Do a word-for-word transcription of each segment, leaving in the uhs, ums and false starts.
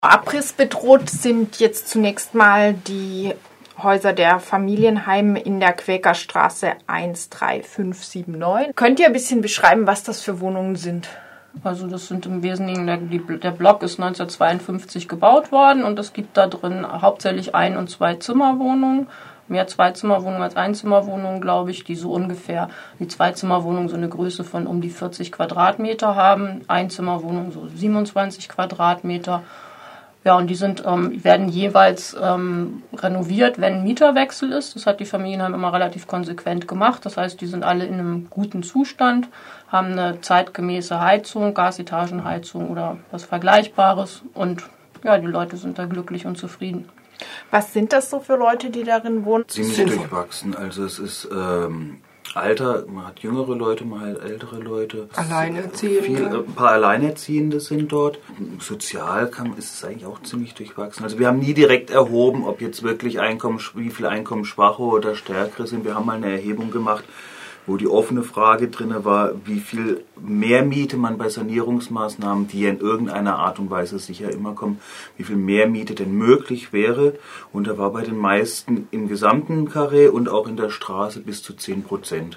Abrissbedroht sind jetzt zunächst mal die Häuser der Familienheime in der Quäkerstraße eins drei fünf sieben neun. Könnt ihr ein bisschen beschreiben, was das für Wohnungen sind? Also das sind im Wesentlichen, der, der Block ist neunzehnhundertzweiundfünfzig gebaut worden und es gibt da drin hauptsächlich Ein- und Zwei-Zimmerwohnungen. Mehr Zwei-Zimmerwohnungen als Einzimmerwohnungen, glaube ich, die so ungefähr, die Zwei-Zimmerwohnungen so eine Größe von um die vierzig Quadratmeter haben, Einzimmerwohnungen so siebenundzwanzig Quadratmeter. Ja, und die sind, ähm, werden jeweils ähm, renoviert, wenn ein Mieterwechsel ist. Das hat die Familienheim immer relativ konsequent gemacht. Das heißt, die sind alle in einem guten Zustand, haben eine zeitgemäße Heizung, Gasetagenheizung oder was Vergleichbares. Und ja, die Leute sind da glücklich und zufrieden. Was sind das so für Leute, die darin wohnen? Ziemlich durchwachsen. Also es ist ähm, Alter, man hat jüngere Leute, man hat ältere Leute. Alleinerziehende. Viel, ein paar Alleinerziehende sind dort. Sozial kann, ist es eigentlich auch ziemlich durchwachsen. Also wir haben nie direkt erhoben, ob jetzt wirklich Einkommen, wie viel Einkommensschwache oder stärkere sind. Wir haben mal eine Erhebung gemacht, wo die offene Frage drin war, wie viel mehr Miete man bei Sanierungsmaßnahmen, die ja in irgendeiner Art und Weise sicher immer kommen, wie viel mehr Miete denn möglich wäre. Und da war bei den meisten im gesamten Karree und auch in der Straße bis zu zehn Prozent.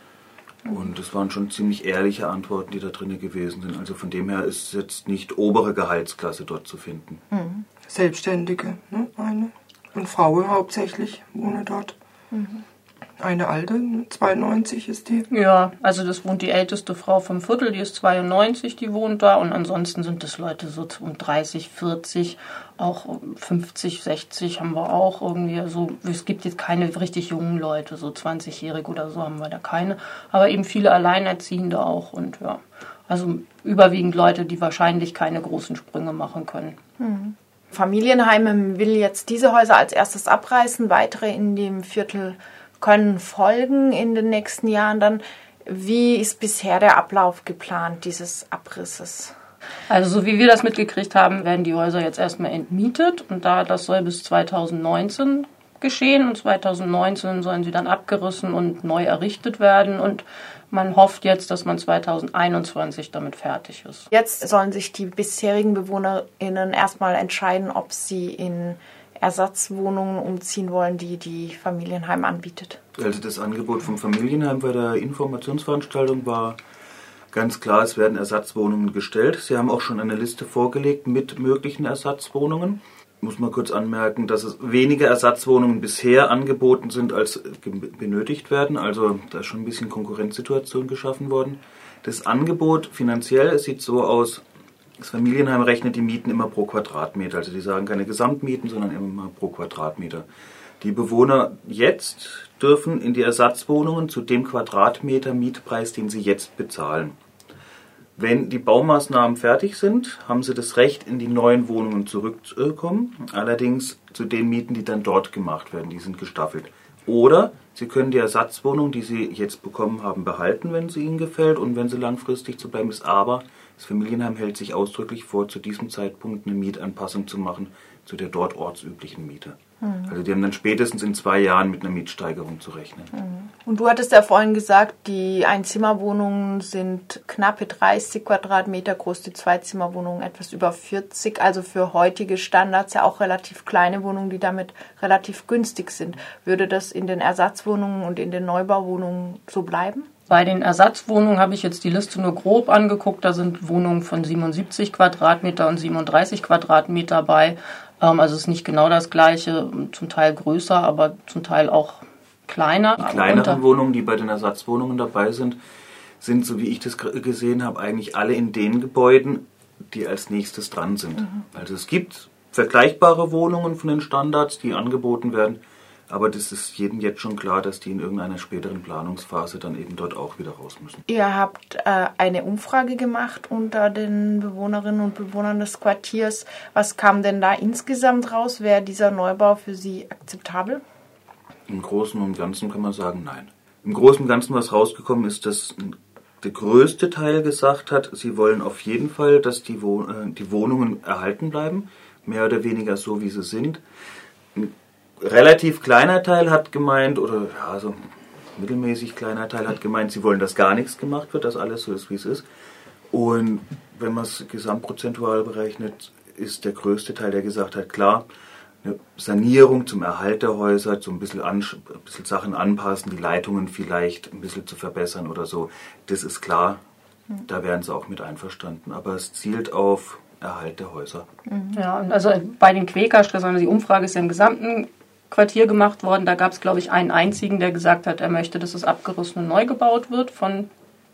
Und das waren schon ziemlich ehrliche Antworten, die da drin gewesen sind. Also von dem her ist jetzt nicht obere Gehaltsklasse dort zu finden. Mhm. Selbstständige, ne? Eine. Und Frauen hauptsächlich wohnen dort. Mhm. Eine alte, zweiundneunzig ist die. Ja, also das wohnt die älteste Frau vom Viertel, die ist zweiundneunzig, die wohnt da. Und ansonsten sind das Leute so um dreißig, vierzig, auch fünfzig, sechzig haben wir auch irgendwie. Also es gibt jetzt keine richtig jungen Leute, so zwanzigjährige oder so haben wir da keine. Aber eben viele Alleinerziehende auch. Und ja, also überwiegend Leute, die wahrscheinlich keine großen Sprünge machen können. Mhm. Familienheime will jetzt diese Häuser als erstes abreißen, weitere in dem Viertel können folgen in den nächsten Jahren dann. Wie ist bisher der Ablauf geplant dieses Abrisses? Also so wie wir das mitgekriegt haben, werden die Häuser jetzt erstmal entmietet und da das soll bis zweitausendneunzehn geschehen und zweitausendneunzehn sollen sie dann abgerissen und neu errichtet werden und man hofft jetzt, dass man zweitausendeinundzwanzig damit fertig ist. Jetzt sollen sich die bisherigen BewohnerInnen erstmal entscheiden, ob sie in Ersatzwohnungen umziehen wollen, die die Familienheim anbietet. Also das Angebot vom Familienheim bei der Informationsveranstaltung war ganz klar, es werden Ersatzwohnungen gestellt. Sie haben auch schon eine Liste vorgelegt mit möglichen Ersatzwohnungen. Ich muss mal kurz anmerken, dass es weniger Ersatzwohnungen bisher angeboten sind, als benötigt werden. Also da ist schon ein bisschen Konkurrenzsituation geschaffen worden. Das Angebot finanziell, es sieht so aus, das Familienheim rechnet die Mieten immer pro Quadratmeter. Also die sagen keine Gesamtmieten, sondern immer pro Quadratmeter. Die Bewohner jetzt dürfen in die Ersatzwohnungen zu dem Quadratmeter Mietpreis, den sie jetzt bezahlen. Wenn die Baumaßnahmen fertig sind, haben sie das Recht, in die neuen Wohnungen zurückzukommen. Allerdings zu den Mieten, die dann dort gemacht werden. Die sind gestaffelt. Oder sie können die Ersatzwohnung, die sie jetzt bekommen haben, behalten, wenn sie ihnen gefällt und wenn sie langfristig zu bleiben ist. Aber das Familienheim hält sich ausdrücklich vor, zu diesem Zeitpunkt eine Mietanpassung zu machen zu der dort ortsüblichen Miete. Mhm. Also die haben dann spätestens in zwei Jahren mit einer Mietsteigerung zu rechnen. Mhm. Und du hattest ja vorhin gesagt, die Einzimmerwohnungen sind knappe dreißig Quadratmeter groß, die Zweizimmerwohnungen etwas über vierzig, also für heutige Standards ja auch relativ kleine Wohnungen, die damit relativ günstig sind. Würde das in den Ersatzwohnungen und in den Neubauwohnungen so bleiben? Bei den Ersatzwohnungen habe ich jetzt die Liste nur grob angeguckt. Da sind Wohnungen von siebenundsiebzig Quadratmeter und siebenunddreißig Quadratmeter bei. Also es ist nicht genau das Gleiche, zum Teil größer, aber zum Teil auch kleiner. Die kleineren Wohnungen, die bei den Ersatzwohnungen dabei sind, sind, so wie ich das gesehen habe, eigentlich alle in den Gebäuden, die als nächstes dran sind. Mhm. Also es gibt vergleichbare Wohnungen von den Standards, die angeboten werden. Aber das ist jedem jetzt schon klar, dass die in irgendeiner späteren Planungsphase dann eben dort auch wieder raus müssen. Ihr habt äh, eine Umfrage gemacht unter den Bewohnerinnen und Bewohnern des Quartiers. Was kam denn da insgesamt raus? Wäre dieser Neubau für Sie akzeptabel? Im Großen und Ganzen kann man sagen, nein. Im Großen und Ganzen, was rausgekommen ist, dass der größte Teil gesagt hat, sie wollen auf jeden Fall, dass die, Wohn- äh, die Wohnungen erhalten bleiben, mehr oder weniger so, wie sie sind. Relativ kleiner Teil hat gemeint, oder ja, so mittelmäßig kleiner Teil hat gemeint, sie wollen, dass gar nichts gemacht wird, dass alles so ist, wie es ist. Und wenn man es gesamtprozentual berechnet, ist der größte Teil, der gesagt hat, klar, eine Sanierung zum Erhalt der Häuser, so ein bisschen, an, ein bisschen Sachen anpassen, die Leitungen vielleicht ein bisschen zu verbessern oder so, das ist klar, da wären sie auch mit einverstanden. Aber es zielt auf Erhalt der Häuser. Ja, und also bei den Quäkerstraßen, also die Umfrage ist ja im gesamten Quartier gemacht worden, da gab es, glaube ich, einen einzigen, der gesagt hat, er möchte, dass das Abgerissene neu gebaut wird von,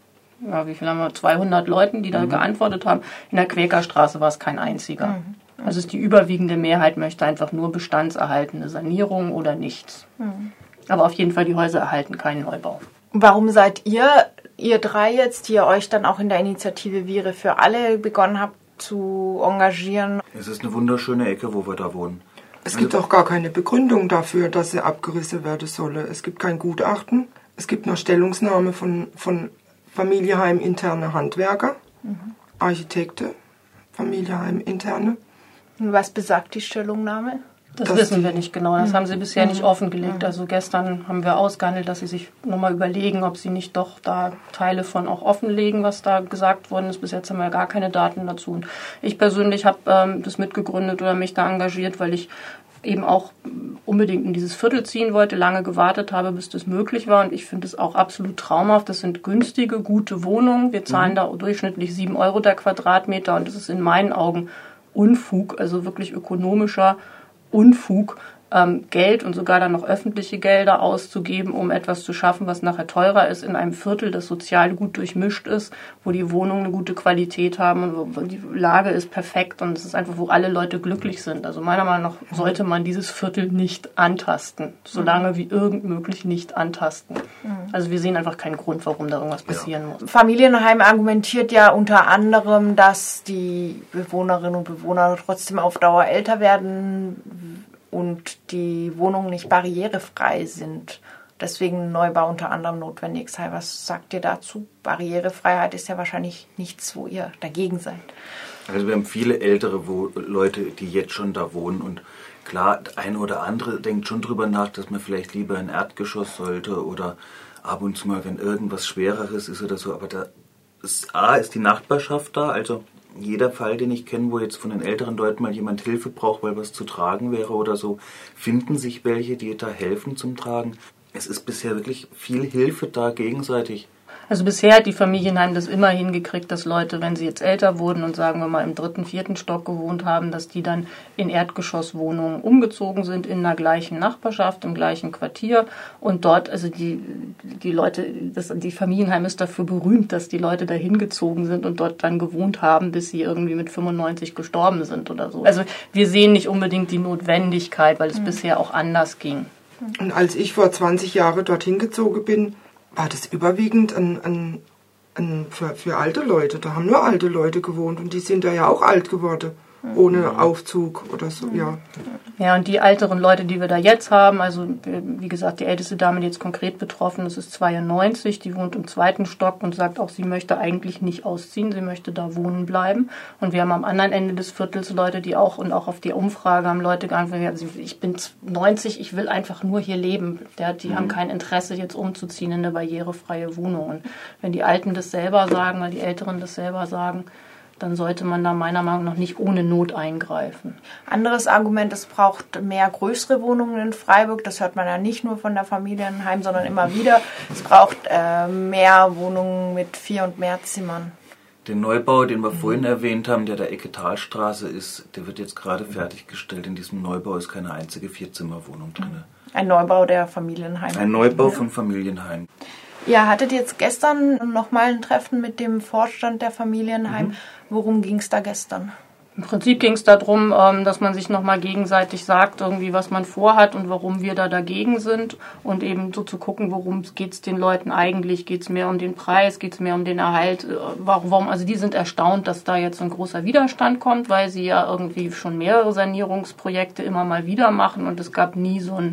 ja, wie viel haben wir, zweihundert Leuten, die da mhm. geantwortet haben. In der Quäkerstraße war es kein einziger. Mhm. Also ist die überwiegende Mehrheit möchte einfach nur bestandserhaltende Sanierung oder nichts. Mhm. Aber auf jeden Fall die Häuser erhalten keinen Neubau. Warum seid ihr, ihr drei jetzt, die ihr euch dann auch in der Initiative Viere für alle begonnen habt zu engagieren? Es ist eine wunderschöne Ecke, wo wir da wohnen. Es gibt auch gar keine Begründung dafür, dass sie abgerissen werden solle. Es gibt kein Gutachten. Es gibt eine Stellungnahme von, von Familienheim interne Handwerker, mhm. Architekte, Familienheim interne. Und was besagt die Stellungnahme? Das, das wissen wir nicht genau. Das mhm. haben sie bisher mhm. nicht offengelegt. Also gestern haben wir ausgehandelt, dass sie sich nochmal überlegen, ob sie nicht doch da Teile von auch offenlegen, was da gesagt worden ist. Bis jetzt haben wir gar keine Daten dazu. Und ich persönlich habe ähm, das mitgegründet oder mich da engagiert, weil ich eben auch unbedingt in dieses Viertel ziehen wollte, lange gewartet habe, bis das möglich war. Und ich finde es auch absolut traumhaft. Das sind günstige, gute Wohnungen. Wir zahlen mhm. da durchschnittlich sieben Euro der Quadratmeter. Und das ist in meinen Augen Unfug, also wirklich ökonomischer Unfug, ähm, Geld und sogar dann noch öffentliche Gelder auszugeben, um etwas zu schaffen, was nachher teurer ist, in einem Viertel, das sozial gut durchmischt ist, wo die Wohnungen eine gute Qualität haben und wo die Lage ist perfekt und es ist einfach, wo alle Leute glücklich sind. Also meiner Meinung nach sollte man dieses Viertel nicht antasten, solange wie irgend möglich nicht antasten. Also wir sehen einfach keinen Grund, warum da irgendwas passieren ja. muss. Familienheim argumentiert ja unter anderem, dass die Bewohnerinnen und Bewohner trotzdem auf Dauer älter werden und die Wohnungen nicht barrierefrei sind. Deswegen ein Neubau unter anderem notwendig sei. Was sagt ihr dazu? Barrierefreiheit ist ja wahrscheinlich nichts, wo ihr dagegen seid. Also wir haben viele ältere Wo- Leute, die jetzt schon da wohnen und klar, der eine oder andere denkt schon drüber nach, dass man vielleicht lieber ein Erdgeschoss sollte oder ab und zu mal, wenn irgendwas Schwereres ist oder so. Aber da ist, A, ist die Nachbarschaft da, also jeder Fall, den ich kenne, wo jetzt von den älteren Leuten mal jemand Hilfe braucht, weil was zu tragen wäre oder so, finden sich welche, die da helfen zum Tragen. Es ist bisher wirklich viel Hilfe da gegenseitig. Also bisher hat die Familienheim das immer hingekriegt, dass Leute, wenn sie jetzt älter wurden und sagen wir mal im dritten, vierten Stock gewohnt haben, dass die dann in Erdgeschosswohnungen umgezogen sind, in der gleichen Nachbarschaft, im gleichen Quartier. Und dort, also die, die Leute, das, die Familienheim ist dafür berühmt, dass die Leute da hingezogen sind und dort dann gewohnt haben, bis sie irgendwie mit fünfundneunzig gestorben sind oder so. Also wir sehen nicht unbedingt die Notwendigkeit, weil es mhm. bisher auch anders ging. Und als ich vor zwanzig Jahren dorthin gezogen bin, war das überwiegend ein, ein, ein für, für alte Leute. Da haben nur alte Leute gewohnt und die sind da ja auch alt geworden, ohne Aufzug oder so, ja. Ja, und die älteren Leute, die wir da jetzt haben, also wie gesagt, die älteste Dame, die jetzt konkret betroffen ist, ist zweiundneunzig, die wohnt im zweiten Stock und sagt auch, sie möchte eigentlich nicht ausziehen, sie möchte da wohnen bleiben. Und wir haben am anderen Ende des Viertels Leute, die auch, und auch auf die Umfrage haben Leute geantwortet, also ich bin neunzig, ich will einfach nur hier leben. Der, die mhm. haben kein Interesse, jetzt umzuziehen in eine barrierefreie Wohnung. Und wenn die Alten das selber sagen, weil die Älteren das selber sagen, dann sollte man da meiner Meinung nach nicht ohne Not eingreifen. Anderes Argument, es braucht mehr größere Wohnungen in Freiburg. Das hört man ja nicht nur von der Familienheim, sondern immer wieder. Es braucht äh, mehr Wohnungen mit vier und mehr Zimmern. Den Neubau, den wir mhm. vorhin erwähnt haben, der der Ecke Talstraße ist, der wird jetzt gerade fertiggestellt. In diesem Neubau ist keine einzige Vierzimmerwohnung drin. Ein Neubau der Familienheim. Ein Neubau von Familienheim. Ihr hattet jetzt gestern nochmal ein Treffen mit dem Vorstand der Familienheim. Mhm. Worum ging es da gestern? Im Prinzip ging es darum, dass man sich nochmal gegenseitig sagt, irgendwie, was man vorhat und warum wir da dagegen sind. Und eben so zu gucken, worum geht es den Leuten eigentlich? Geht es mehr um den Preis? Geht es mehr um den Erhalt? Warum? Also die sind erstaunt, dass da jetzt so ein großer Widerstand kommt, weil sie ja irgendwie schon mehrere Sanierungsprojekte immer mal wieder machen und es gab nie so ein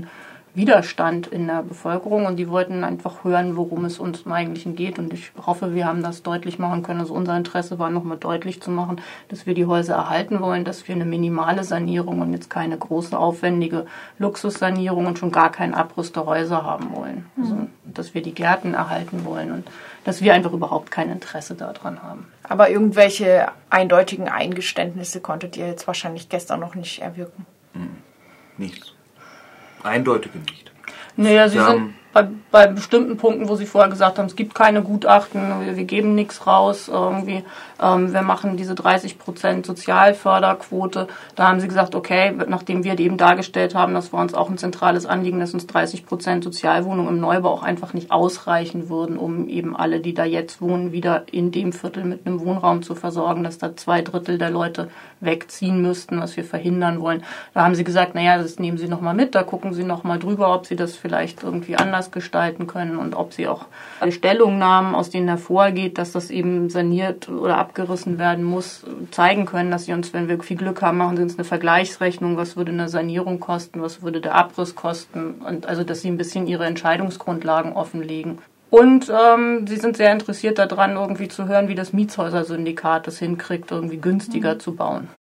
Widerstand in der Bevölkerung und die wollten einfach hören, worum es uns im Eigentlichen geht. Und ich hoffe, wir haben das deutlich machen können. Also unser Interesse war nochmal deutlich zu machen, dass wir die Häuser erhalten wollen, dass wir eine minimale Sanierung und jetzt keine große, aufwendige Luxussanierung und schon gar keinen Abriss der Häuser haben wollen. Also, dass wir die Gärten erhalten wollen und dass wir einfach überhaupt kein Interesse daran haben. Aber irgendwelche eindeutigen Eingeständnisse konntet ihr jetzt wahrscheinlich gestern noch nicht erwirken? Hm. Nichts. Eindeutige nicht. Naja, Sie sind bei, bei bestimmten Punkten, wo Sie vorher gesagt haben, es gibt keine Gutachten, wir, wir geben nichts raus, irgendwie, ähm, wir machen diese dreißig Prozent Sozialförderquote. Da haben Sie gesagt, okay, nachdem wir die eben dargestellt haben, das war uns auch ein zentrales Anliegen, dass uns dreißig Prozent Sozialwohnungen im Neubau auch einfach nicht ausreichen würden, um eben alle, die da jetzt wohnen, wieder in dem Viertel mit einem Wohnraum zu versorgen, dass da zwei Drittel der Leute wegziehen müssten, was wir verhindern wollen. Da haben Sie gesagt, naja, das nehmen Sie nochmal mit, da gucken Sie nochmal drüber, ob Sie das vielleicht irgendwie anders gestalten können und ob Sie auch Stellungnahmen, aus denen hervorgeht, dass das eben saniert oder abgerissen werden muss, zeigen können, dass Sie uns, wenn wir viel Glück haben, machen Sie uns eine Vergleichsrechnung, was würde eine Sanierung kosten, was würde der Abriss kosten und also, dass Sie ein bisschen Ihre Entscheidungsgrundlagen offenlegen. Und ähm, Sie sind sehr interessiert daran, irgendwie zu hören, wie das Mietshäuser-Syndikat das hinkriegt, irgendwie günstiger mhm. zu bauen.